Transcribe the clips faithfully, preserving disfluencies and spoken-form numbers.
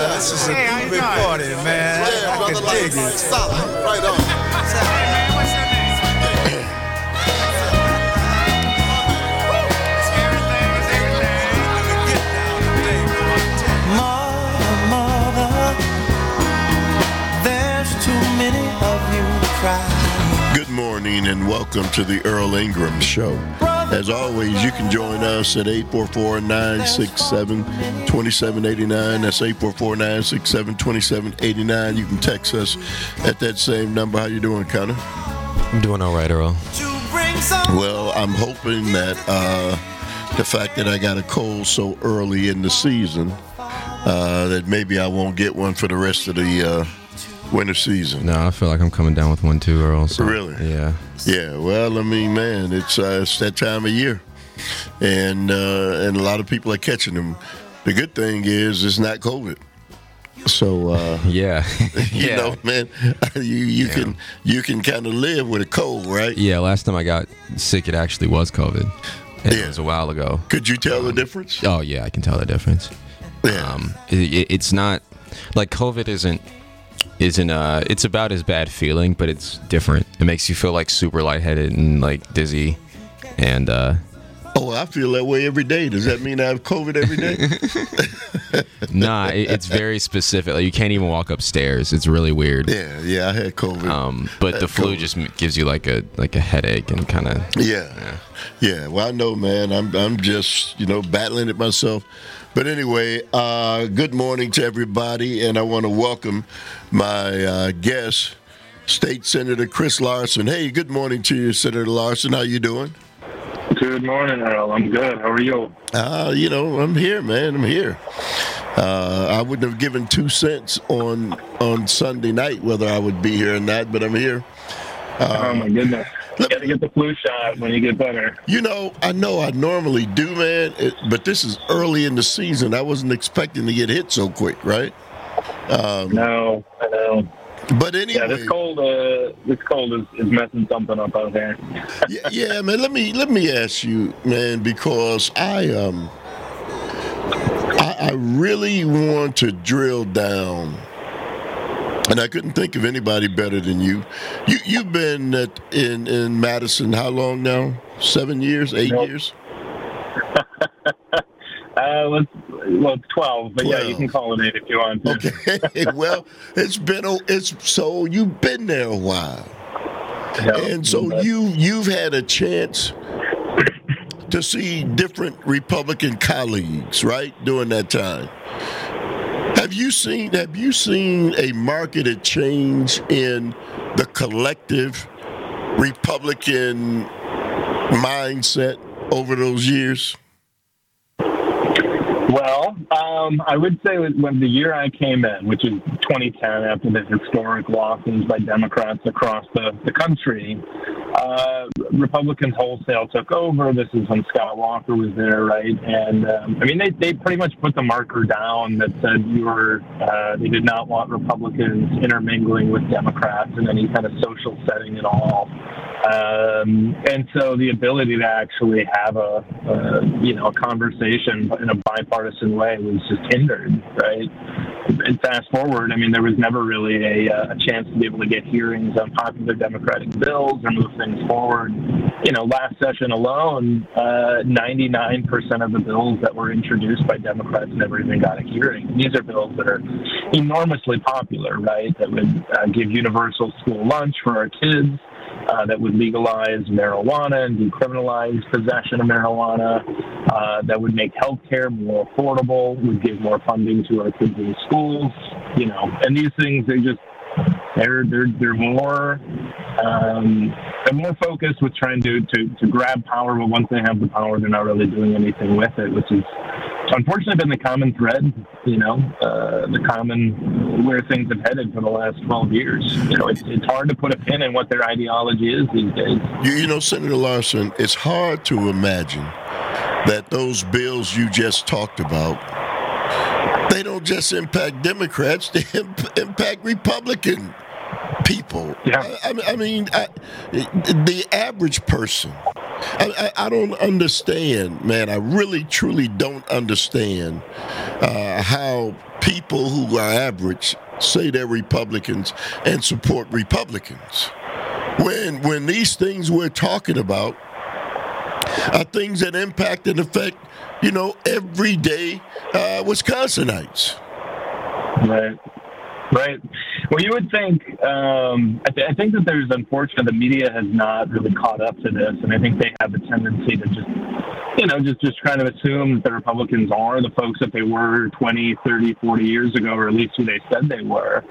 Uh, this is a Hey, big party, man. Yeah, I brother, can like, dig it. solid. Right on. Hey, man, what's your name? It's everything, it's everything. Mother, mother, there's too many of you to cry. Good morning and welcome to the Earl Ingram Show. As always, you can join us at eight four four, nine six seven, two seven eight nine. That's eight four four, nine six seven, two seven eight nine. You can text us at that same number. How you doing, Connor? I'm doing all right, Earl. Well, I'm hoping that uh, the fact that I got a cold so early in the season, uh, that maybe I won't get one for the rest of the uh, winter season. No, I feel like I'm coming down with one too, Earl. So, Really? Yeah. Yeah, well, I mean, man, it's uh, it's that time of year, and uh, and a lot of people are catching them. The good thing is it's not COVID, so uh, Yeah. you yeah. know, man, you you Yeah. can you can kind of live with a cold, right? Yeah, last time I got sick, it actually was COVID. And Yeah. It was a while ago. Could you tell the difference? Oh, yeah, I can tell the difference. Yeah, Um, it, it, it's not, like, COVID isn't, isn't, uh, it's about as bad feeling, but it's different. It makes you feel, like, super lightheaded and, like, dizzy. And, uh, oh, I feel that way every day. Does that mean I have COVID every day? nah, it, it's very specific. Like, you can't even walk upstairs. It's really weird. yeah, yeah, I had COVID. Um, but the Uh, flu COVID. just m- gives you like a like a headache and kind of Yeah. Yeah. Well, I know, man. I'm I'm just, you know, battling it myself. But anyway, uh, good morning to everybody, and I want to welcome my uh, guest, State Senator Chris Larson. Hey, good morning to you, Senator Larson. How you doing? Good morning, Earl. I'm good. How are you? Uh, you know, I'm here, man. I'm here. Uh, I wouldn't have given two cents on on Sunday night whether I would be here or not, but I'm here. oh, my goodness. You got to get the flu shot when you get better. You know, I know I normally do, man, it, but this is early in the season. I wasn't expecting to get hit so quick, right? Um, No, I know. but anyway, Yeah, this cold, uh, this cold is, is messing something up out there. yeah, yeah, man. Let me let me ask you, man, because I um, I, I really want to drill down, and I couldn't think of anybody better than you. You you've been at, in in Madison how long now? Seven years, eight Nope. years? Uh, let's, well, it's twelve, but yeah, you twelve. can call it eight if you want to. Okay. Well, it's been a, it's so you've been there a while, Yeah, and so but- you you've had a chance to see different Republican colleagues, right, during that time. Have you seen Have you seen a marketed change in the collective Republican mindset over those years? Well, um, I would say that when the year I came in, which is twenty ten, after the historic losses by Democrats across the, the country, uh, Republicans wholesale took over. This is when Scott Walker was there, right? And, um, I mean, they, they pretty much put the marker down that said you were, uh, they did not want Republicans intermingling with Democrats in any kind of social setting at all. Um, and so the ability to actually have a, a, you know, a conversation in a bipartisan way was just hindered, right? And fast forward, I mean, there was never really a, a chance to be able to get hearings on popular Democratic bills or move things forward. You know, last session alone, uh, ninety-nine percent of the bills that were introduced by Democrats never even got a hearing. These are bills that are enormously popular, right? That would uh, give universal school lunch for our kids. Uh, that would legalize marijuana and decriminalize possession of marijuana, uh, that would make healthcare more affordable, would give more funding to our kids in schools, you know, and these things, they just, they're, they're, they're more, um, they're more focused with trying to, to, to grab power, but once they have the power, they're not really doing anything with it, which is unfortunately been the common thread, you know, uh, the common where things have headed for the last twelve years. You know, it's, it's hard to put a pin in what their ideology is these days. You, you know, Senator Larson, it's hard to imagine that those bills you just talked about, they don't just impact Democrats, they imp- impact Republican people. Yeah. I, I mean, I, the average person I, I, I don't understand, man. I really, truly don't understand uh, how people who are average say they're Republicans and support Republicans. When when these things we're talking about are things that impact and affect, you know, everyday uh, Wisconsinites. Right. Right. Well, you would think, um, I, th- I think that there's, unfortunately, the media has not really caught up to this, and I think they have a tendency to just, you know, just, just kind of assume that the Republicans are the folks that they were twenty, thirty, forty years ago, or at least who they said they were.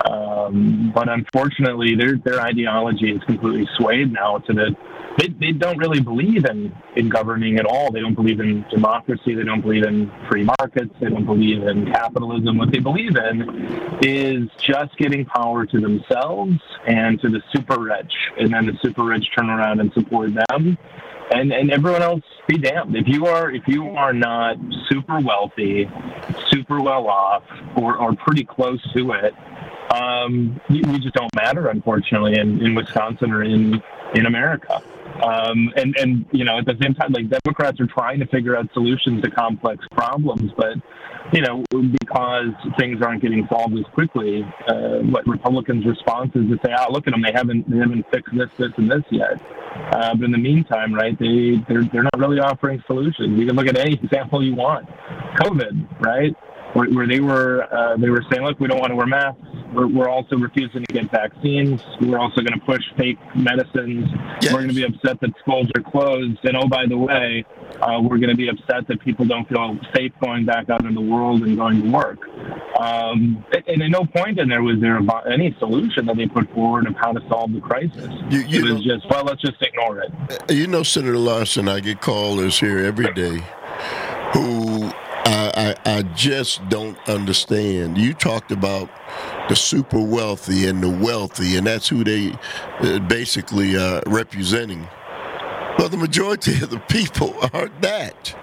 Um, but unfortunately, their their ideology is completely swayed now to the they they don't really believe in, in governing at all. They don't believe in democracy. They don't believe in free markets. They don't believe in capitalism. What they believe in is just getting power to themselves and to the super rich, and then the super rich turn around and support them, and and everyone else be damned. If you are if you are not super wealthy, super well off, or or pretty close to it, um, you, you just don't matter, unfortunately, in, in Wisconsin or in in America. Um, and, and, you know, at the same time, like, Democrats are trying to figure out solutions to complex problems, but, you know, because things aren't getting solved as quickly, uh, what Republicans' response is to say, oh, look at them, they haven't, they haven't fixed this, this, and this yet. Uh, but in the meantime, right, they, they're, they're not really offering solutions. You can look at any example you want. COVID, right? Where, where they were uh, they were saying, look, we don't want to wear masks. We're, we're also refusing to get vaccines. We're also going to push fake medicines. Yes. We're going to be upset that schools are closed. And, oh, by the way, uh, we're going to be upset that people don't feel safe going back out in the world and going to work. Um, and at no point in there was there any solution that they put forward of how to solve the crisis. You, you it was know, just, well, let's just ignore it. You know, Senator Larson, I get callers here every day who I, I, I just don't understand. You talked about the super wealthy and the wealthy, and that's who they uh, basically are representing. Well, the majority of the people aren't that.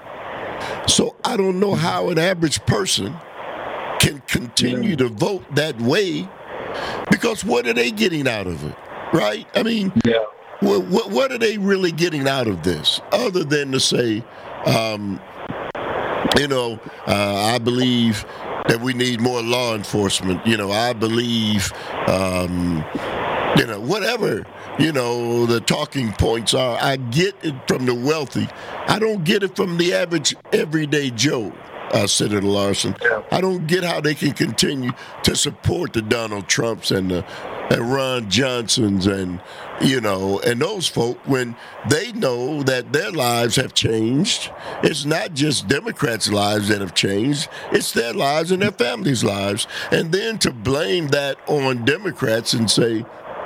So I don't know how an average person can continue to vote that way, because what are they getting out of it, right? I mean, yeah. what, what, what are they really getting out of this, other than to say, um, you know, uh, I believe that we need more law enforcement. You know, I believe, um, you know, whatever, you know, the talking points are. I get it from the wealthy. I don't get it from the average everyday Joe, uh, Senator Larson. Yeah. I don't get how they can continue to support the Donald Trumps and the and Ron Johnsons and, you know, and those folk when they know that their lives have changed. It's not just Democrats' lives that have changed. It's their lives and their families' lives. And then to blame that on Democrats and say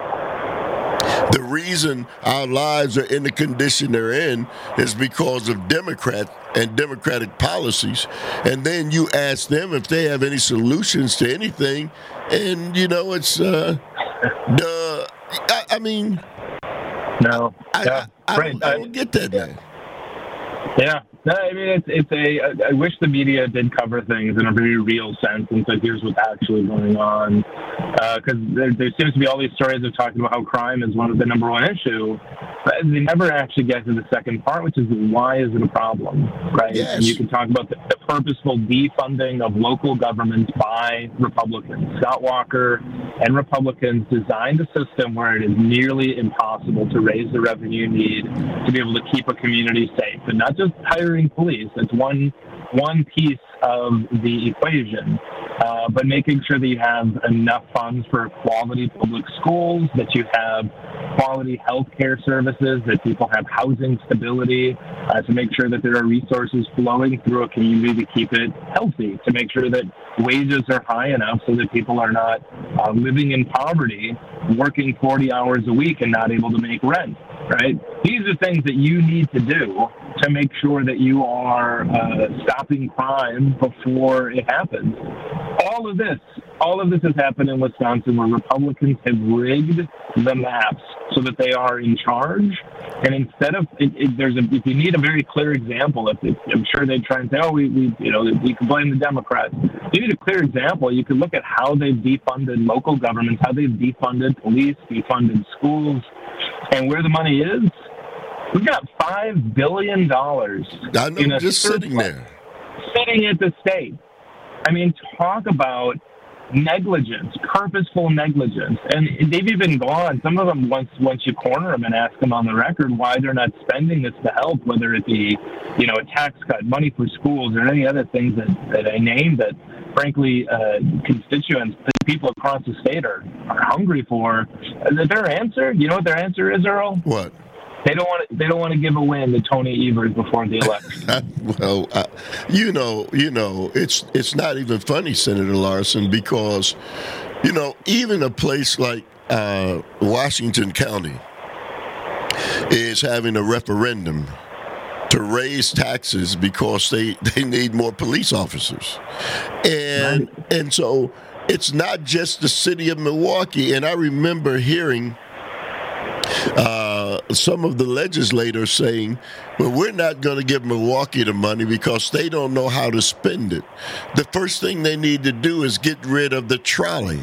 the reason our lives are in the condition they're in is because of Democrats and Democratic policies. And then you ask them if they have any solutions to anything. And, you know, it's, uh, duh. I, I mean, no, I, yeah. I, I, right. don't, I don't get that now. Yeah. No, I mean, it's, it's a, I wish the media did cover things in a very real sense and said, here's what's actually going on. Because uh, there, there seems to be all these stories of talking about how crime is one of the number one issue, but they never actually get to the second part, which is why is it a problem, right? Yes. And you can talk about the, the purposeful defunding of local governments by Republicans. Scott Walker and Republicans designed a system where it is nearly impossible to raise the revenue you need to be able to keep a community safe, and not just hiring police. That's one one piece of the equation. Uh, but making sure that you have enough funds for quality public schools, that you have quality health care services, that people have housing stability, uh, to make sure that there are resources flowing through a community to keep it healthy, to make sure that wages are high enough so that people are not uh, living in poverty, working forty hours a week and not able to make rent, right? These are things that you need to do to make sure that you are uh, stopping crime before it happens. All of this, all of this has happened in Wisconsin, where Republicans have rigged the maps so that they are in charge. And instead of, it, it, there's a, if you need a very clear example, if, if I'm sure they'd try and say, oh, we, we, you know, we can blame the Democrats. If you need a clear example, you could look at how they've defunded local governments, how they've defunded police, defunded schools, and where the money is. We've got five billion dollars. I know, in a just sitting surplus there. Sitting at the state. I mean, talk about negligence, purposeful negligence. And they've even gone, some of them, once once you corner them and ask them on the record why they're not spending this to help, whether it be, you know, a tax cut, money for schools, or any other things that, that I named that, frankly, uh, constituents, people across the state are, are hungry for. Their answer, you know what their answer is, Earl? What? They don't want to, they don't want to give a win to Tony Evers before the election. Well, uh, you know, you know, it's it's not even funny, Senator Larson, because, you know, even a place like uh, Washington County is having a referendum to raise taxes because they, they need more police officers, and Right. and so it's not just the city of Milwaukee. And I remember hearing Uh, some of the legislators saying, well, we're not going to give Milwaukee the money because they don't know how to spend it. The first thing they need to do is get rid of the trolley.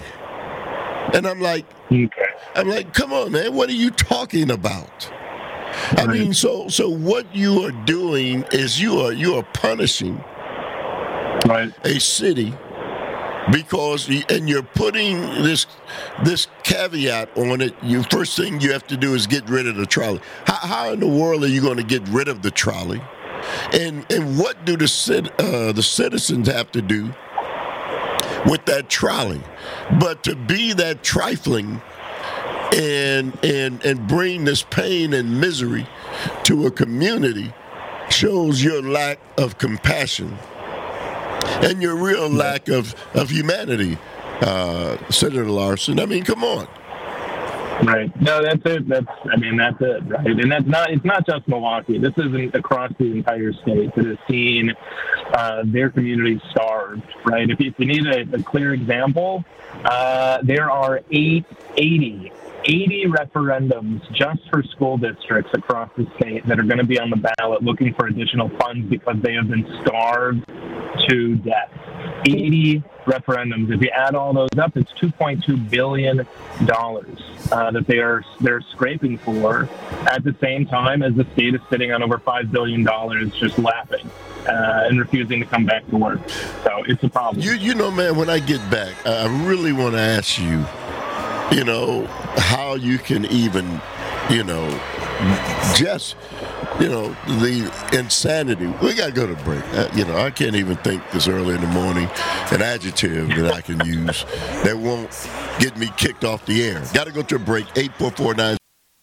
And I'm like, Okay. I'm like, come on, man, what are you talking about? I mean, so so what you are doing is you are you are punishing Right. a city because you, and you're putting this this caveat on it. You first thing you have to do is get rid of the trolley. How, how in the world are you going to get rid of the trolley? And and what do the cit- uh, the citizens have to do with that trolley? But to be that trifling and and and bring this pain and misery to a community shows your lack of compassion and your real lack of, of humanity, uh, Senator Larson. I mean, come on. Right. No, that's it. That's, I mean, that's it, right? And that's not, it's not just Milwaukee. This isn't across the entire state that has seen uh, their communities starved, right? If you, if you need a, a clear example, uh, there are eight, eighty, eighty referendums just for school districts across the state that are going to be on the ballot looking for additional funds because they have been starved to death. eighty referendums. If you add all those up, it's two point two billion dollars uh, that they are they're scraping for. At the same time as the state is sitting on over five billion dollars, just laughing uh, and refusing to come back to work. So it's a problem. You you know, man, when I get back, I really want to ask you, you know, how you can even, you know, just, you know, the insanity. We got to go to break. Uh, you know, I can't even think this early in the morning an adjective that I can use that won't get me kicked off the air. Got to go to a break. eight four four nine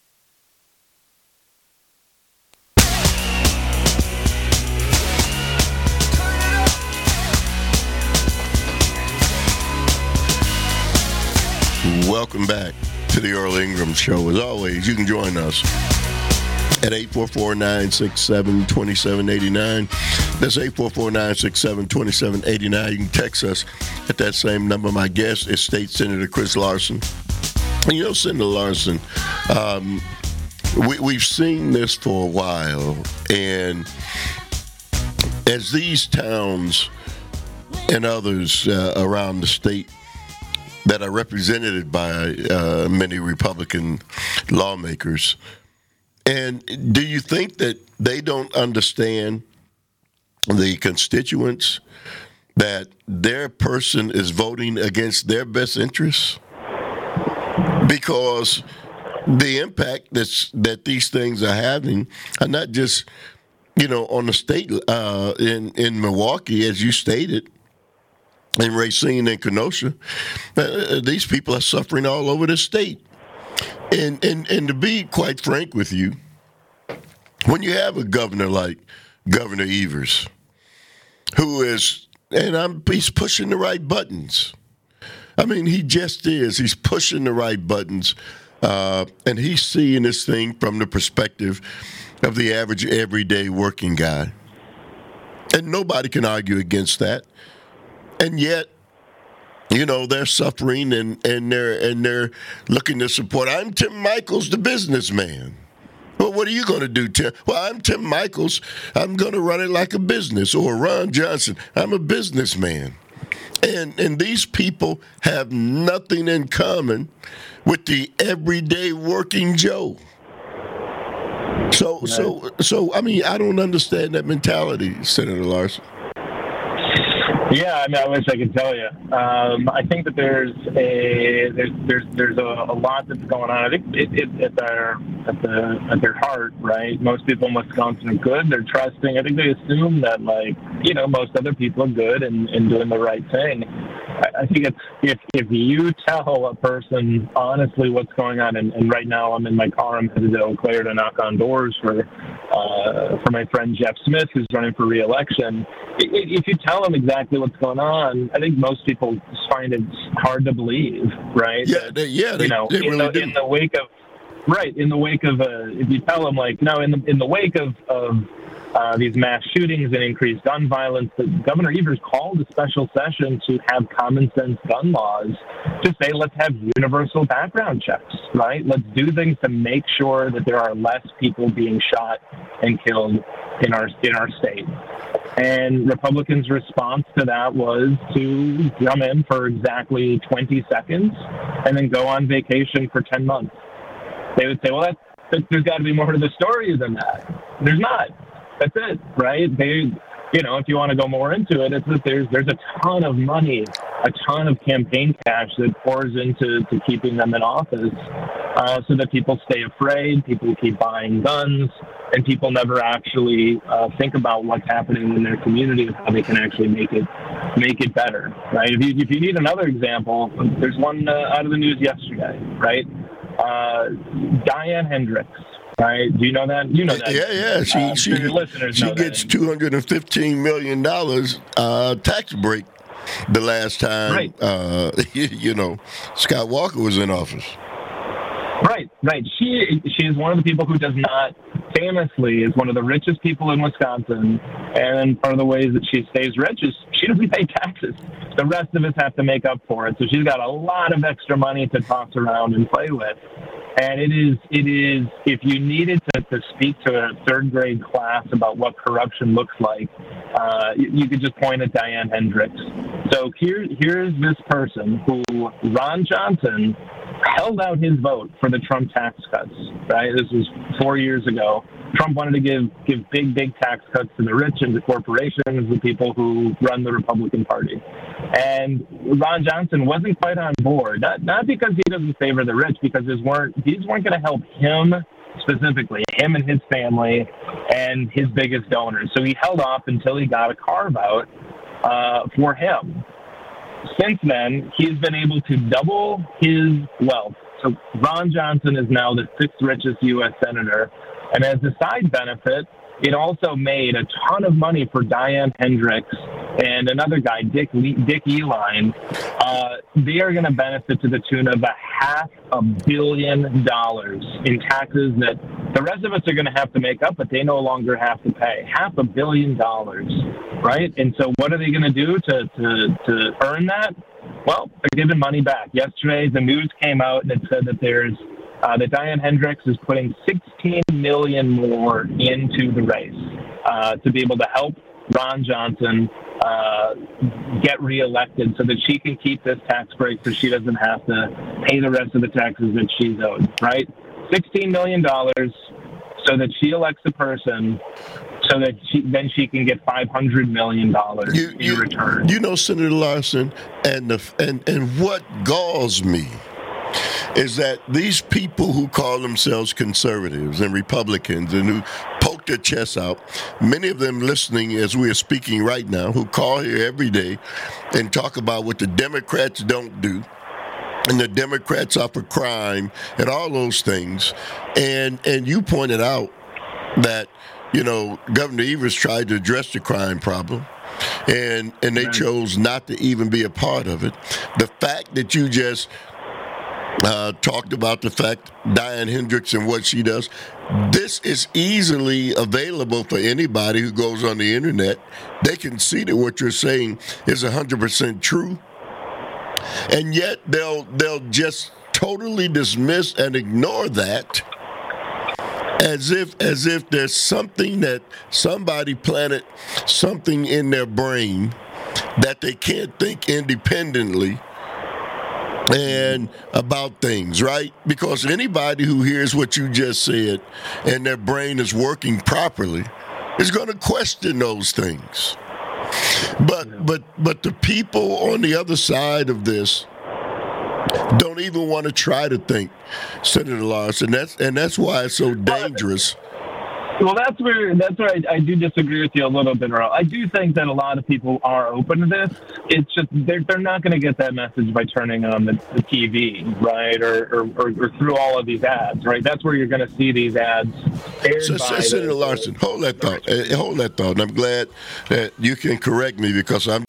Welcome back to the Earl Ingram Show. As always, you can join us at eight four four, nine six seven, two seven eight nine. That's eight four four, nine six seven, two seven eight nine. You can text us at that same number. My guest is State Senator Chris Larson. And you know, Senator Larson, um, we, we've seen this for a while. And as these towns and others uh, around the state that are represented by uh, many Republican lawmakers. And do you think that they don't understand the constituents, that their person is voting against their best interests? Because the impact that's, that these things are having are not just, you know, on the state uh, in, in Milwaukee, as you stated, in Racine and Kenosha. Uh, these people are suffering all over the state. And, and and to be quite frank with you, when you have a governor like Governor Evers, who is, and I'm, he's pushing the right buttons. I mean, he just is. He's pushing the right buttons, uh, and he's seeing this thing from the perspective of the average, everyday working guy. And nobody can argue against that. And yet, you know, they're suffering and, and they're and they're looking to support. I'm Tim Michels, the businessman. Well, what are you going to do, Tim? Well, I'm Tim Michels. I'm going to run it like a business. Or Ron Johnson. I'm a businessman. And and these people have nothing in common with the everyday working Joe. So, so, so, I mean, I don't understand that mentality, Senator Larson. Yeah, I mean, I wish I could tell you. Um, I think that there's a there's there's there's a, a lot that's going on. I think it, it, at their at the at their heart, right? Most people in Wisconsin are good. They're trusting. I think they assume that, like, you know, most other people are good and, and doing the right thing. I, I think it's if if you tell a person honestly what's going on, and, and right now I'm in my car. I'm headed to Eau Claire to knock on doors for uh, for my friend Jeff Smith, who's running for re-election. If you tell them exactly what's going on, I think most people find it hard to believe, right? Yeah, they, yeah, they, you know, they in, really the, do. in the wake of, right, in the wake of, uh, if you tell them, like, no, in the in the wake of, of uh, these mass shootings and increased gun violence, that Governor Evers called a special session to have common sense gun laws to say, let's have universal background checks, right? Let's do things to make sure that there are less people being shot and killed in our in our state. And Republicans' response to that was to come in for exactly twenty seconds and then go on vacation for ten months. They would say, well, that's, that, there's got to be more to the story than that. There's not. That's it, right? They, you know, if you want to go more into it, it's that there's there's a ton of money, a ton of campaign cash that pours into to keeping them in office, uh, so that people stay afraid, people keep buying guns, and people never actually uh, think about what's happening in their community and how they can actually make it make it better, right? If you if you need another example, there's one uh, out of the news yesterday, right? Uh, Diane Hendricks. Right? Do you know that? You know that. Yeah, yeah. She um, she, your listeners she know gets that. two hundred and fifteen million dollars uh, tax break. The last time, Right. uh, you know, Scott Walker was in office. Right, right. She she is one of the people who does not, famously, is one of the richest people in Wisconsin. And part of the ways that she stays rich is she doesn't pay taxes. The rest of us have to make up for it. So she's got a lot of extra money to toss around and play with. And it is, it is. If you needed to, to speak to a third grade class about what corruption looks like, uh, you, you could just point at Diane Hendricks. So here, here's this person who Ron Johnson held out his vote for the Trump tax cuts. Right, this was four years ago. Trump wanted to give give big, big tax cuts to the rich and to corporations, the people who run the Republican Party. And Ron Johnson wasn't quite on board, not not because he doesn't favor the rich, because these weren't these weren't going to help him specifically, him and his family and his biggest donors. So he held off until he got a carve out uh, for him. Since then, he's been able to double his wealth. So Ron Johnson is now the sixth richest U S senator. And as a side benefit, it also made a ton of money for Diane Hendricks and another guy, Dick Le- Dick Uihlein. Uh, they are going to benefit to the tune of a half a billion dollars in taxes that the rest of us are going to have to make up, but they no longer have to pay. Half a billion dollars, right? And so what are they going to do to, to, to earn that? Well, they're giving money back. Yesterday, the news came out and it said that there's Uh, that Diane Hendricks is putting sixteen million dollars more into the race uh, to be able to help Ron Johnson uh, get reelected so that she can keep this tax break so she doesn't have to pay the rest of the taxes that she's owed, right? sixteen million dollars so that she elects a person so that she, then she can get five hundred million dollars You, in you, return. you know, Senator Larson, and the and and what galls me is that these people who call themselves conservatives and Republicans and who poke their chests out, many of them listening as we are speaking right now, who call here every day and talk about what the Democrats don't do, and the Democrats are for crime and all those things. And and you pointed out that, you know, Governor Evers tried to address the crime problem, and and they chose not to even be a part of it. The fact that you just Uh, talked about the fact Diane Hendricks and what she does. This is easily available for anybody who goes on the internet. They can see that what you're saying is one hundred percent true, and yet they'll they'll just totally dismiss and ignore that as if as if there's something that somebody planted something in their brain that they can't think independently. and about things, right? Because anybody who hears what you just said and their brain is working properly is going to question those things. But but but the people on the other side of this don't even want to try to think, Senator Larson. That's and that's why it's so dangerous. Well, that's where that's where I, I do disagree with you a little bit, Earl. I do think that a lot of people are open to this. It's just they're they're not going to get that message by turning on the, the T V, right, or, or, or, or through all of these ads, right? That's where you're going to see these ads aired So, by Senator the, Larson, hold that thought. Uh, hold that thought. And I'm glad that you can correct me because I'm.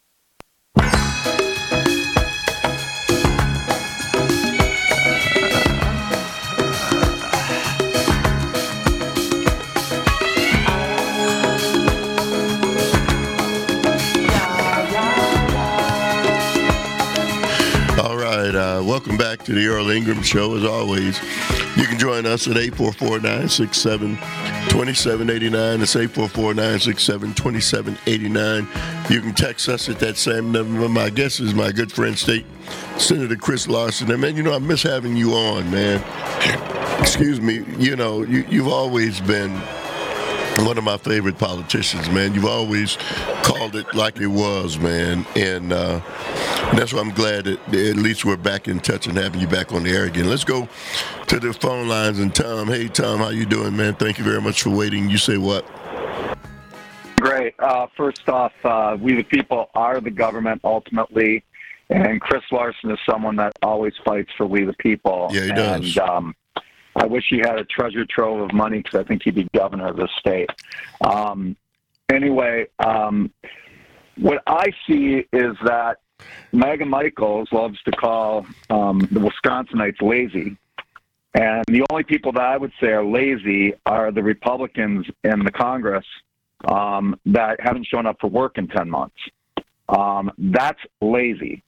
Welcome back to the Earl Ingram Show. As always, you can join us at eight four four, nine six seven, two seven eight nine. It's eight four four, nine six seven, two seven eight nine. You can text us at that same number. My guest is my good friend, State Senator Chris Larson. And, man, you know, I miss having you on, man. Excuse me. You know, you, you've always been one of my favorite politicians, man. You've always called it like it was, man. And uh, that's why I'm glad that at least we're back in touch and having you back on the air again. Let's go to the phone lines. And Tom, hey, Tom, how you doing, man? Thank you very much for waiting. You say what? Great. Uh, first off, uh, we the people are the government ultimately. And Chris Larson is someone that always fights for we the people. Yeah, he does. And, um, I wish he had a treasure trove of money because I think he'd be governor of this state. Um, anyway, um, what I see is that Meghan Michaels loves to call um, the Wisconsinites lazy. And the only people that I would say are lazy are the Republicans in the Congress um, that haven't shown up for work in ten months. Um, that's lazy.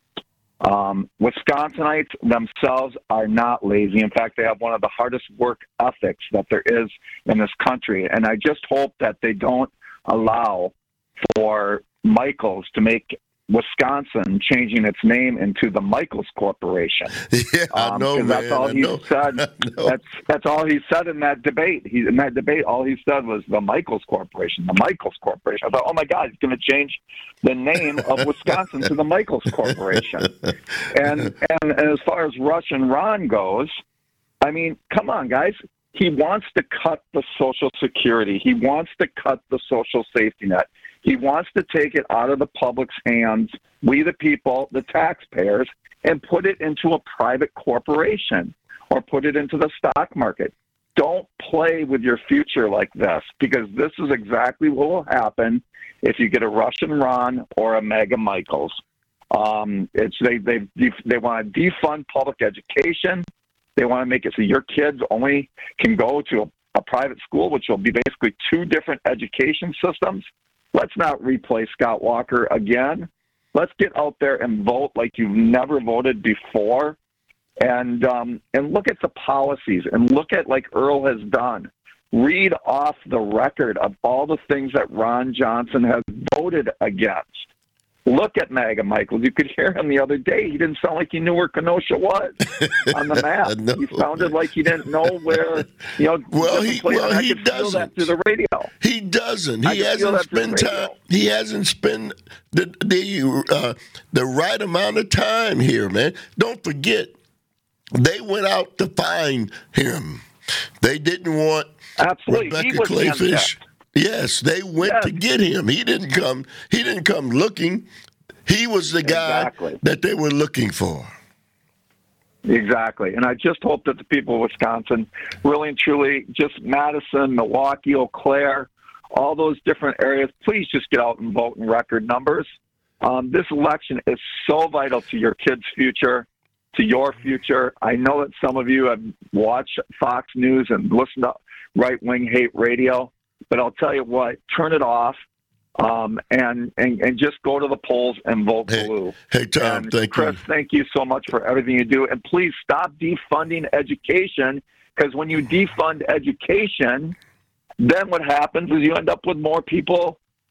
Um, Wisconsinites themselves are not lazy. In fact, they have one of the hardest work ethics that there is in this country. And I just hope that they don't allow for Michaels to make Wisconsin changing its name into the Michaels Corporation. Yeah, I um, know, man. That's all I he know. said. know. That's that's all he said in that debate. He in that debate, all he said was the Michaels Corporation. The Michaels Corporation. I thought, oh my God, he's going to change the name of Wisconsin to the Michaels Corporation. And, and and as far as Rush and Ron goes, I mean, come on, guys. He wants to cut the Social Security. He wants to cut the social safety net. He wants to take it out of the public's hands, we the people, the taxpayers, and put it into a private corporation or put it into the stock market. Don't play with your future like this, because this is exactly what will happen if you get a Russian Ron or a Meghan Michaels. Um, it's they they they want to defund public education. They want to make it so your kids only can go to a, a private school, which will be basically two different education systems. Let's not replay Scott Walker again. Let's get out there and vote like you've never voted before, and um, and look at the policies and look at, like Earl has done, read off the record of all the things that Ron Johnson has voted against. Look at Meghan Michaels. You could hear him the other day. He didn't sound like he knew where Kenosha was on the map. No. He sounded like he didn't know where, you know. Well, he place. well I he could feel that doesn't. through the radio. He doesn't. I He can feel hasn't that through spent the time. radio. He hasn't spent the the uh, the right amount of time here, man. Don't forget, they went out to find him. They didn't want Absolutely. Rebecca He was Clayfish. handpicked. Yes, they went Yes. to get him. He didn't come. He didn't come looking. He was the guy Exactly. that they were looking for. Exactly. And I just hope that the people of Wisconsin really and truly, just Madison, Milwaukee, Eau Claire, all those different areas, please just get out and vote in record numbers. Um, this election is so vital to your kids' future, to your future. I know that some of you have watched Fox News and listened to right-wing hate radio, but I'll tell you what, turn it off. Um, and, and and just go to the polls and vote Hey, blue. hey, Tom, and thank Chris, you. thank you so much for everything you do. And please stop defunding education, because when you defund education, then what happens is you end up with more people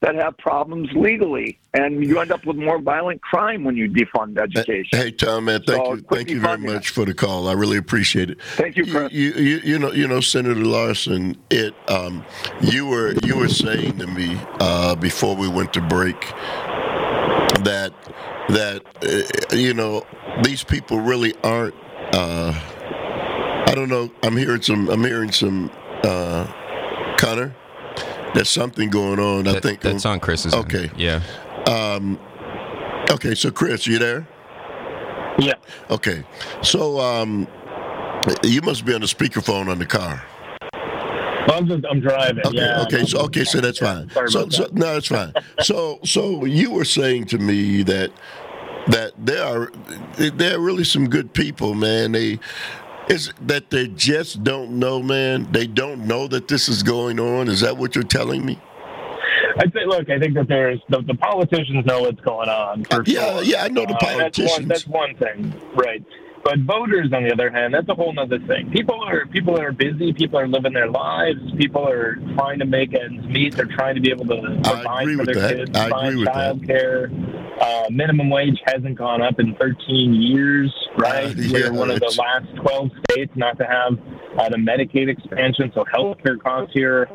that have problems legally, and you end up with more violent crime when you defund education. Hey, Tom, man, thank So, you, quit thank you very defunding much it. for the call. I really appreciate it. Thank you, Chris. You, you, you know, you know, Senator Larson. It, um, you were you were saying to me uh, before we went to break that that uh, you know these people really aren't. Uh, I don't know. I'm hearing some. I'm hearing some. Uh, Connor, there's something going on. I That- think that's on Chris's end. Okay. Yeah. Um, okay, so Chris, you there? Yeah. Okay, so um, you must be on the speakerphone on the car. Well, I'm just I'm driving. Okay, yeah, okay, I'm- so okay, so that's fine. Sorry So, about so that. no, it's fine. So, so you were saying to me that that there are there are really some good people, man. They is that they just don't know, man. They don't know that this is going on. Is that what you're telling me? I'd say, look, I think that there's the, the politicians know what's going on. For Yeah, sure. yeah, I know the Uh, that's one, politicians. that's one thing, right? But voters, on the other hand, that's a whole other thing. People are people are busy. People are living their lives. People are trying to make ends meet. They're trying to be able to provide agree for with their that. kids, I find agree with that. child care. Uh, minimum wage hasn't gone up in thirteen years, right? Uh, yeah, We're one of the it's- last twelve states not to have uh, the Medicaid expansion, so healthcare costs here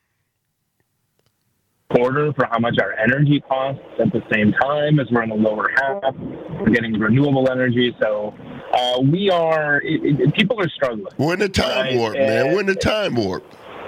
quarter for how much our energy costs at the same time as we're in the lower half. We're getting renewable energy, so uh, we are. It, it, people are struggling, We're in a time Right, warp, man. and- We're in a time warp.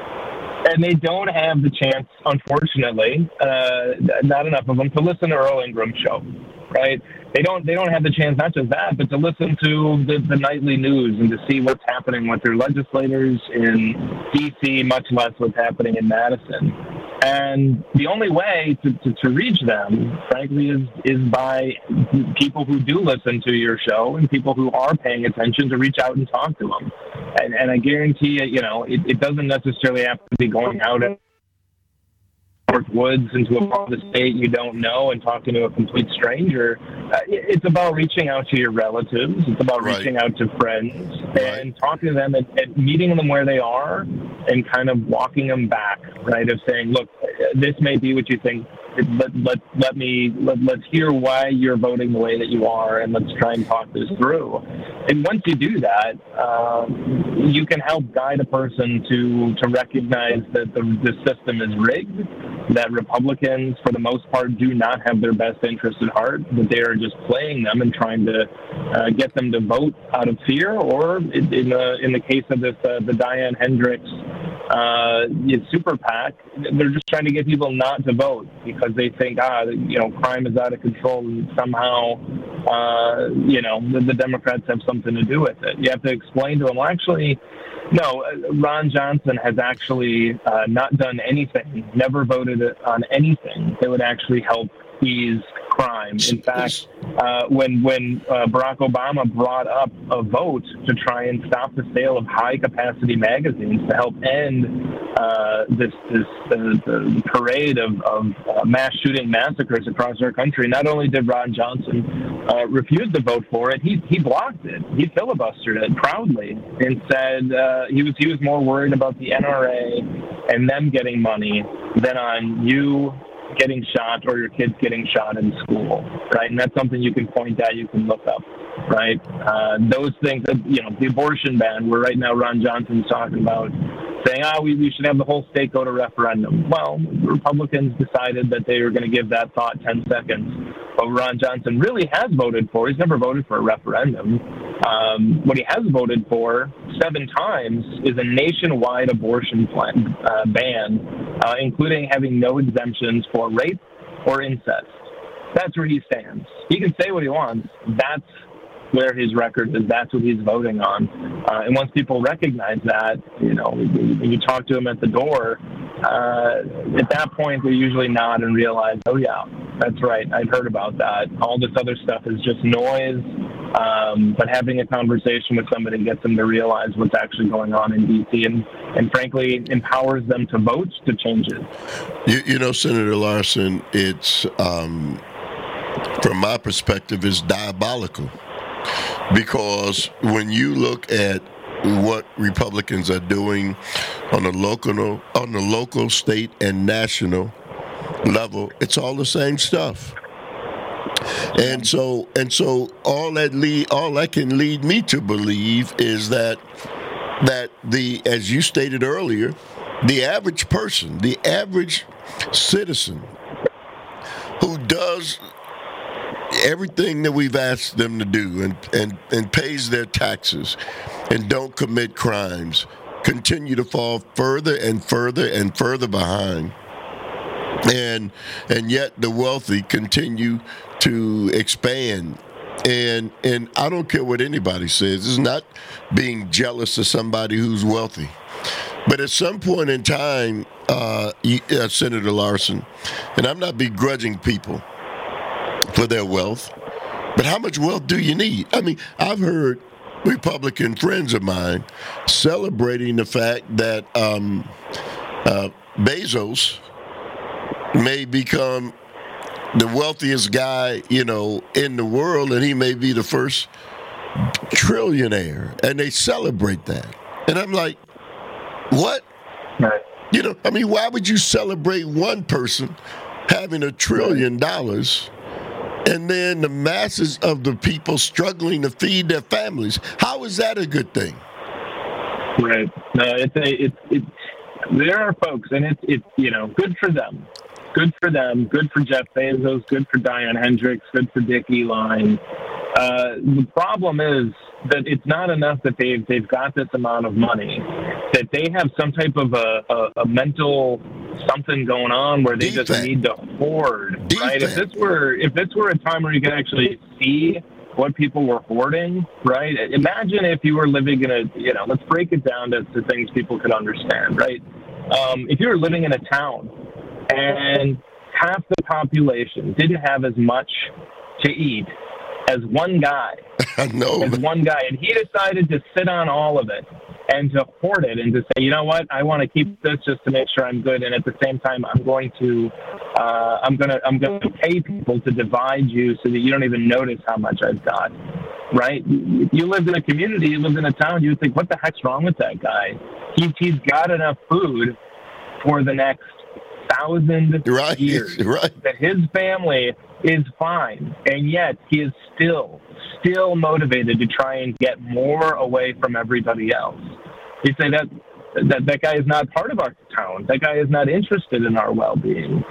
and they don't have the chance, unfortunately, uh, not enough of them, to listen to Earl Ingram's show, right? They don't. They don't have the chance, not just that, but to listen to the, the nightly news and to see what's happening with their legislators in D C, much less what's happening in Madison. And the only way to, to, to reach them, frankly, is is by people who do listen to your show and people who are paying attention to reach out and talk to them. And, and I guarantee you, you know, it, it doesn't necessarily have to be going out and North Woods into a part of the state you don't know and talking to a complete stranger. Uh, it- it's about reaching out to your relatives. It's about Right. reaching out to friends Right. and talking to them and, and meeting them where they are and kind of walking them back, right? Of saying, look, this may be what you think. Let, let, let me, let, let's hear why you're voting the way that you are, and let's try and talk this through. And once you do that, um, you can help guide a person to, to recognize that the, the system is rigged, that Republicans, for the most part, do not have their best interest at heart, that they are just playing them and trying to uh, get them to vote out of fear, or in the, in the case of this, uh, the Diane Hendricks uh, super PAC, they're just trying to get people not to vote because they think, ah, you know, crime is out of control and somehow, uh, you know, the, the Democrats have something to do with it. You have to explain to them, well, actually, no, uh, Ron Johnson has actually uh, not done anything, never voted on anything that would actually help ease crime. In fact, uh, when when uh, Barack Obama brought up a vote to try and stop the sale of high-capacity magazines to help end uh, this this uh, the parade of, of uh, mass shooting massacres across our country, not only did Ron Johnson uh, refuse to vote for it, he he blocked it. He filibustered it proudly and said uh, he was he was more worried about the N R A and them getting money than on you getting shot or your kids getting shot in school, right? And that's something you can point at, you can look up, right? Uh, those things, that, you know, the abortion ban, where right now Ron Johnson's talking about saying, ah, we, we should have the whole state go to referendum. Well, Republicans decided that they were going to give that thought ten seconds. What Ron Johnson really has voted for, he's never voted for a referendum. Um, what he has voted for seven times is a nationwide abortion plan, uh, ban, uh, including having no exemptions for rape or incest. That's where he stands. He can say what he wants. That's where his record is. That's what he's voting on. Uh, and once people recognize that, you know, when you talk to him at the door, uh, at that point they usually nod and realize, oh yeah, that's right, I'd heard about that. All this other stuff is just noise. Um, but having a conversation with somebody gets them to realize what's actually going on in D C and, and frankly empowers them to vote to change it. You, you know, Senator Larson, it's um, from my perspective, is diabolical. Because when you look at what Republicans are doing on the local, on the local, state, and national level, it's all the same stuff. And so, and so, all that lead, all that can lead me to believe is that that the, as you stated earlier, the average person, the average citizen, who does everything that we've asked them to do and and and pays their taxes and don't commit crimes, continue to fall further and further and further behind. And and yet the wealthy continue to expand. And and I don't care what anybody says. It's not being jealous of somebody who's wealthy. But at some point in time, uh, uh, Senator Larson, and I'm not begrudging people for their wealth, but how much wealth do you need? I mean, I've heard Republican friends of mine celebrating the fact that um, uh, Bezos may become the wealthiest guy, you know, in the world, and he may be the first trillionaire, and they celebrate that. And I'm like, what? Right. You know, I mean, why would you celebrate one person having a trillion dollars and then the masses of the people struggling to feed their families? How is that a good thing? Right. No, it's a, it's it's there are folks, and it's it's you know, good for them, good for them, good for Jeff Bezos, good for Diane Hendricks, good for Dick Eline. Uh, the problem is that it's not enough that they've they've got this amount of money, that they have some type of a, a, a mental something going on where they Defect. just need to hoard, right? If Defect. this were if this were a time where you could actually see what people were hoarding, right? Imagine if you were living in a, you know, let's break it down to, to things people could understand, right? Um, if you were living in a town and half the population didn't have as much to eat as one guy, I know. as one guy, and he decided to sit on all of it and to hoard it and to say, you know what, I want to keep this just to make sure I'm good, and at the same time, I'm going to, uh, I'm gonna, I'm gonna pay people to divide you so that you don't even notice how much I've got. Right? You lived in a community, you lived in a town, you would think, what the heck's wrong with that guy? He's he's got enough food for the next thousand Right, years. right. That his family is fine, and yet he is still, still motivated to try and get more away from everybody else. You say that that that guy is not part of our town. That guy is not interested in our well-being,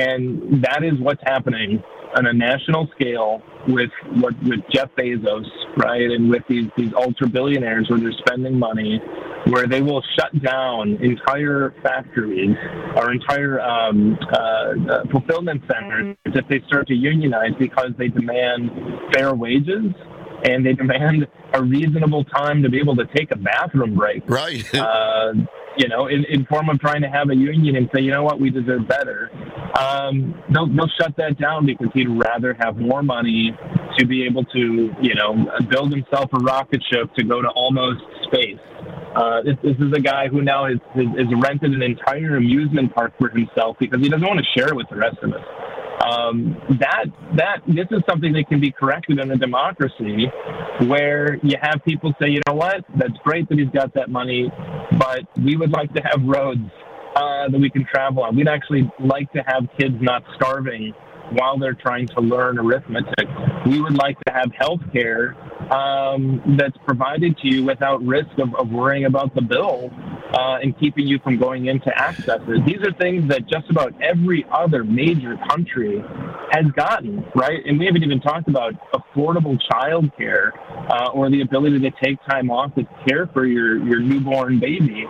and that is what's happening on a national scale with what with Jeff Bezos, right, and with these these ultra billionaires where they're spending money, where they will shut down entire factories or entire um, uh, uh, fulfillment centers if they start to unionize because they demand fair wages and they demand a reasonable time to be able to take a bathroom break. Right. Uh, you know, in, in form of trying to have a union and say, you know what, we deserve better. Um, they'll, they'll shut that down because he'd rather have more money to be able to, you know, build himself a rocket ship to go to almost space. Uh, this, this is a guy who now has, has, has rented an entire amusement park for himself because he doesn't want to share it with the rest of us. Um, that that this is something that can be corrected in a democracy where you have people say, you know what, that's great that he's got that money, but we would like to have roads uh, that we can travel on. We'd actually like to have kids not starving while they're trying to learn arithmetic. We would like to have health care um, that's provided to you without risk of, of worrying about the bill uh, and keeping you from going in to access it. These are things that just about every other major country has gotten, right? And we haven't even talked about affordable child care uh, or the ability to take time off to care for your, your newborn baby.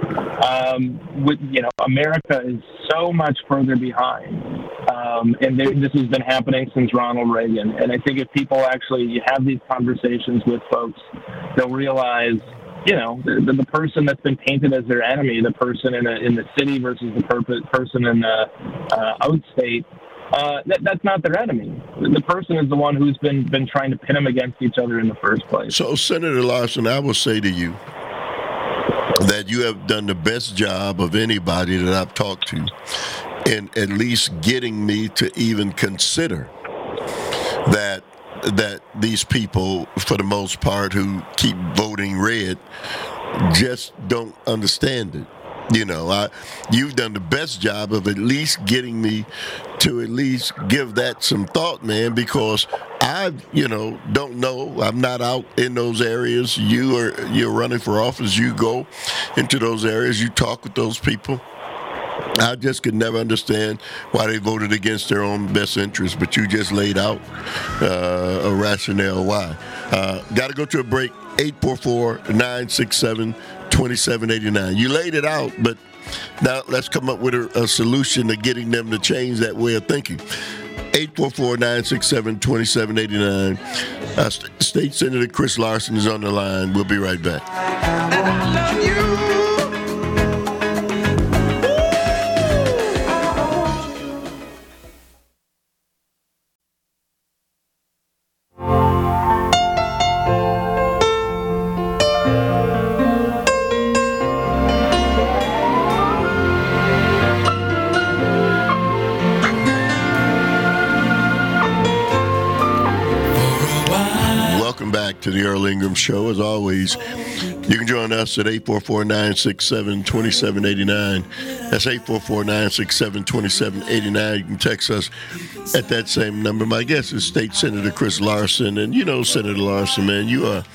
Um, with, you know, America is so much further behind. Um, and they, this has been happening since Ronald Reagan. And I think if people actually have these conversations with folks, they'll realize, you know, the, the person that's been painted as their enemy, the person in, a, in the city versus the per- person in the uh, outstate, uh, that, that's not their enemy. The person is the one who's been, been trying to pin them against each other in the first place. So, Senator Larson, I will say to you that you have done the best job of anybody that I've talked to in at least getting me to even consider that that these people, for the most part, who keep voting red, just don't understand it. You know, I, you've done the best job of at least getting me to at least give that some thought, man, because I, you know, don't know. I'm not out in those areas. You are, you're running for office. You go into those areas. You talk with those people. I just could never understand why they voted against their own best interest, but you just laid out uh, a rationale why. Uh, Got to go to a break. eight four four, nine six seven, two seven eight nine. You laid it out, but now let's come up with a, a solution to getting them to change that way of thinking. eight four four, nine six seven, two seven eight nine. Uh, St- State Senator Chris Larson is on the line. We'll be right back. To the Earl Ingram Show. As always, you can join us at eight four four, nine six seven, two seven eight nine. That's eight four four, nine six seven, two seven eight nine. You can text us at that same number. My guest is State Senator Chris Larson. And you know, Senator Larson, man, you are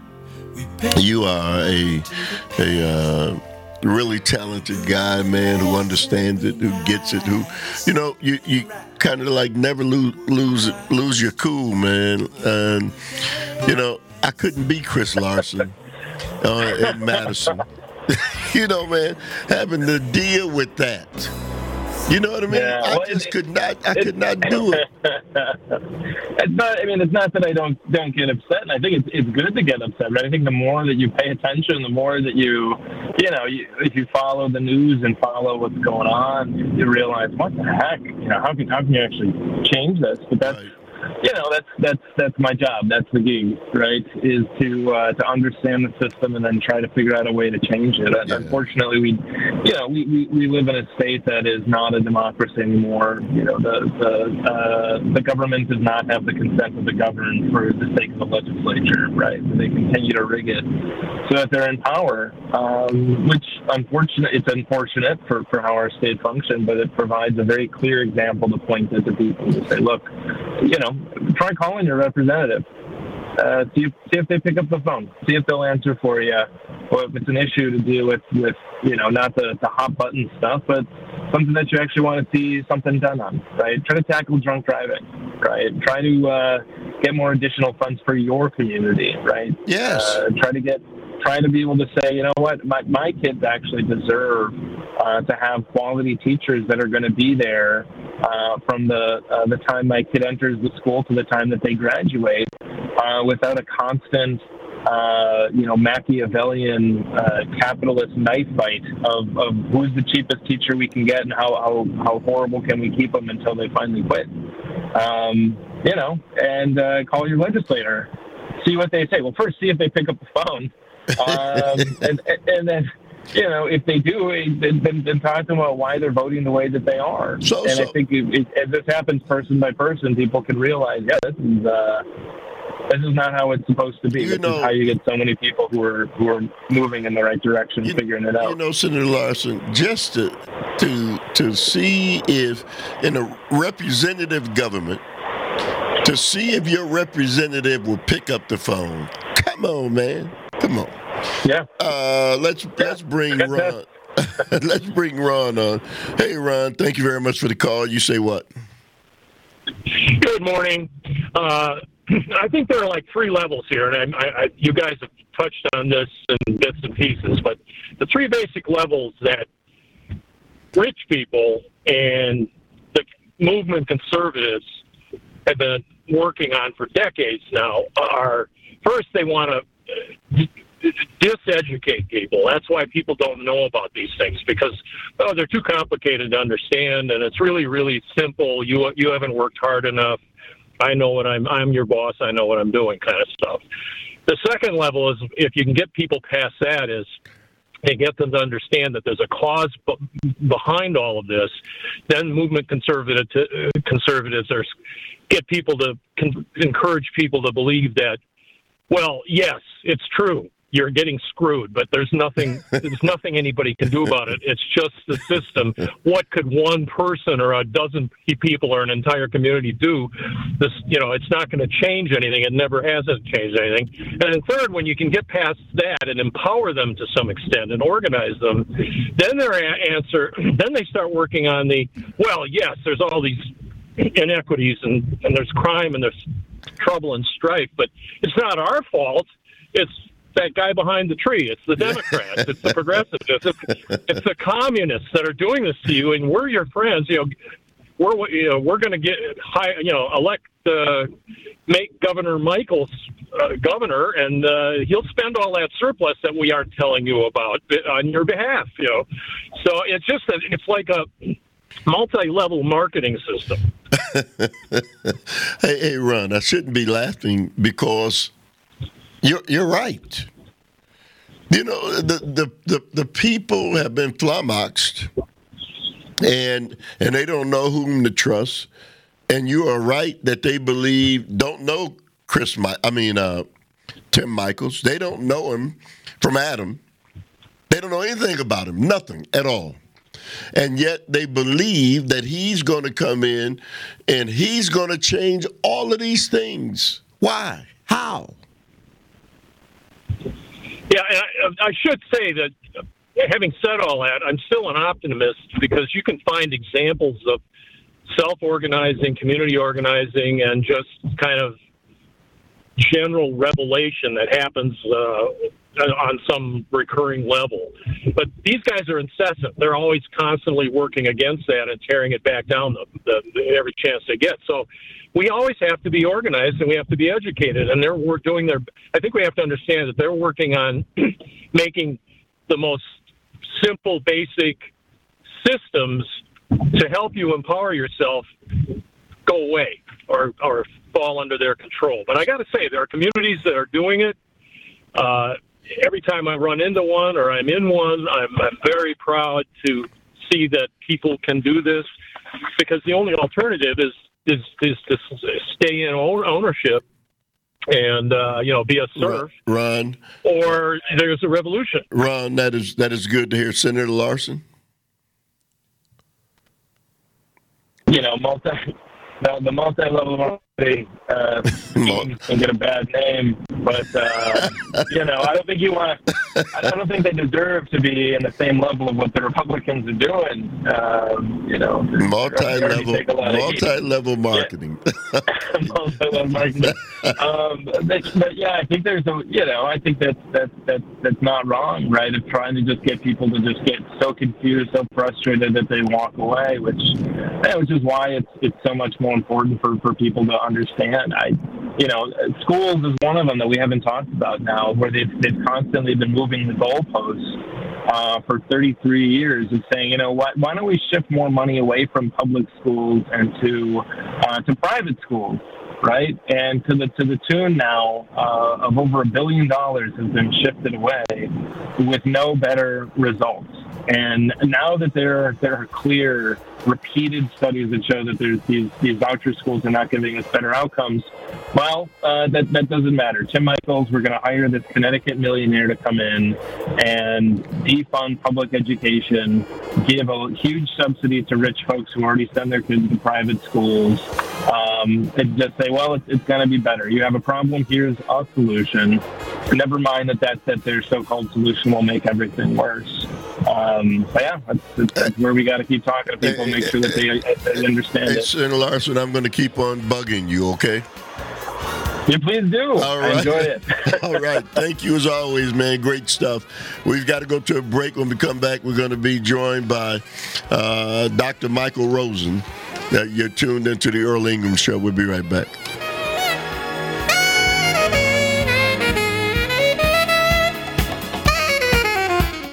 you are a a uh, really talented guy, man, who understands it, who gets it, who, you know, you, you kind of like never lose lose lose your cool, man. And you know, I couldn't be Chris Larson uh, in Madison. You know, man, having to deal with that. You know what I mean? Yeah, I well, just it, could not. I it, could not do it. It's not. I mean, it's not that I don't don't get upset. And I think it's it's good to get upset. Right? I think the more that you pay attention, the more that you, you know, you, if you follow the news and follow what's going on, you realize what the heck. You know, how can how can you actually change this? But that's. Right. You know, that's that's that's my job. That's the gig, right? Is to uh, to understand the system and then try to figure out a way to change it. Yeah. Unfortunately, we, you know, we, we, we live in a state that is not a democracy anymore. You know, the the uh, the government does not have the consent of the governed for the sake of the legislature, right? So they continue to rig it so that they're in power, um, which unfortunate. It's unfortunate for, for how our state functions, but it provides a very clear example to point at the people to say, look, you know. Try calling your representative. Uh, see, if, see if they pick up the phone. See if they'll answer for you. Or if it's an issue to deal with, with you know, not the, the hot button stuff, but something that you actually want to see something done on, right? Try to tackle drunk driving, right? Try to uh, get more additional funds for your community, right? Yes. Uh, try to get, try to be able to say, you know what, my, my kids actually deserve uh, to have quality teachers that are going to be there Uh, from the uh, the time my kid enters the school to the time that they graduate, uh, without a constant, uh, you know, Machiavellian uh, capitalist knife fight of, of who's the cheapest teacher we can get and how, how, how horrible can we keep them until they finally quit. Um, you know, and uh, call your legislator, see what they say. Well, first see if they pick up the phone, um, and, and then. You know, if they do, then, then talk to them about why they're voting the way that they are. So, and so. I think if, if this happens person by person, people can realize, yeah, this is uh, this is not how it's supposed to be. You this know, is how you get so many people who are who are moving in the right direction, you, figuring it out. You know, Senator Larson, just to to to see if in a representative government, to see if your representative will pick up the phone. Come on, man. Come on. Yeah. Uh, let's yeah. let's bring Ron. let's bring Ron on. Hey, Ron. Thank you very much for the call. You say what? Good morning. Uh, I think there are like three levels here, and I, I, you guys have touched on this in bits and pieces. But the three basic levels that rich people and the movement conservatives have been working on for decades now are first they want to diseducate people. That's why people don't know about these things, because oh, they're too complicated to understand, and it's really, really simple. You you haven't worked hard enough. I know what I'm. I'm your boss. I know what I'm doing, kind of stuff. The second level is if you can get people past that is and get them to understand that there's a cause b- behind all of this. Then movement conservative to, uh, conservatives are get people to con- encourage people to believe that. Well, yes, it's true. you're getting screwed, but there's nothing there's nothing anybody can do about it. It's just the system. What could one person or a dozen people or an entire community do? This, you know, it's not going to change anything. It never hasn't changed anything. And then third, when you can get past that and empower them to some extent and organize them, then their a- answer, then they start working on the, well, yes, there's all these inequities and, and there's crime and there's trouble and strife, but it's not our fault. It's that guy behind the tree. It's the Democrats. It's the progressives. It's, it's the communists that are doing this to you, and we're your friends. You know, we're you know we're going to get high. You know, elect uh, make Governor Michaels uh, governor, and uh, he'll spend all that surplus that we aren't telling you about on your behalf. You know, so it's just that it's like a multi-level marketing system. hey, hey, Ron, I shouldn't be laughing because you're you're right. You know, the the, the, the people have been flummoxed, and and they don't know whom to trust. And you are right that they believe don't know Chris. I mean, uh, Tim Michaels. They don't know him from Adam. They don't know anything about him, nothing at all. And yet they believe that he's going to come in and he's going to change all of these things. Why? How? Yeah, and I, I should say that having said all that, I'm still an optimist because you can find examples of self-organizing, community organizing, and just kind of general revelation that happens uh, on some recurring level. But these guys are incessant. They're always constantly working against that and tearing it back down the, the, the, every chance they get. So we always have to be organized and we have to be educated. And they're we're doing their. I think we have to understand that they're working on making the most simple, basic systems to help you empower yourself go away or or fall under their control. But I got to say, there are communities that are doing it. Uh, every time I run into one or I'm in one, I'm, I'm very proud to see that people can do this because the only alternative is is, is to stay in ownership and uh, you know be a serf. Ron, or there's a revolution. Ron, that is that is good to hear. Senator Larson. You know, multi the, the multi-level marketing uh, can get a bad name, but uh, you know, I don't think you want to. I don't think they deserve to be in the same level of what the Republicans are doing. Um, you know, multi-level, multi-level marketing. Yeah. multi-level marketing. Um, but, but yeah, I think there's a. You know, I think that's that's that's that's not wrong, right? Of trying to just get people to just get so confused, so frustrated that they walk away, which, yeah, which is why it's it's so much more important for, for people to understand. I, you know, schools is one of them that we haven't talked about now, where they've they've constantly been moving the goalposts uh, for thirty-three years and saying, you know, why why don't we shift more money away from public schools and to uh, to private schools, right? And to the to the tune now uh, of over a billion dollars has been shifted away with no better results. And now that there there are clear, repeated studies that show that there's these these voucher schools are not giving us better outcomes, well, uh, that that doesn't matter. Tim Michaels, we're going to hire this Connecticut millionaire to come in and defund public education, give a huge subsidy to rich folks who already send their kids to private schools, um, and just say, well, it's, it's going to be better. You have a problem, here's a solution. Never mind that, that, that their so-called solution will make everything worse. Um, but yeah, that's, that's where we got to keep talking to people, make sure that they, they understand hey, it. Senator Larson, I'm going to keep on bugging you, okay? You please do. All right. I enjoy it. All right. Thank you as always, man. Great stuff. We've got to go to a break. When we come back, we're going to be joined by uh, Doctor Michael Rosen. Uh, you're tuned into the Earl Ingram Show. We'll be right back.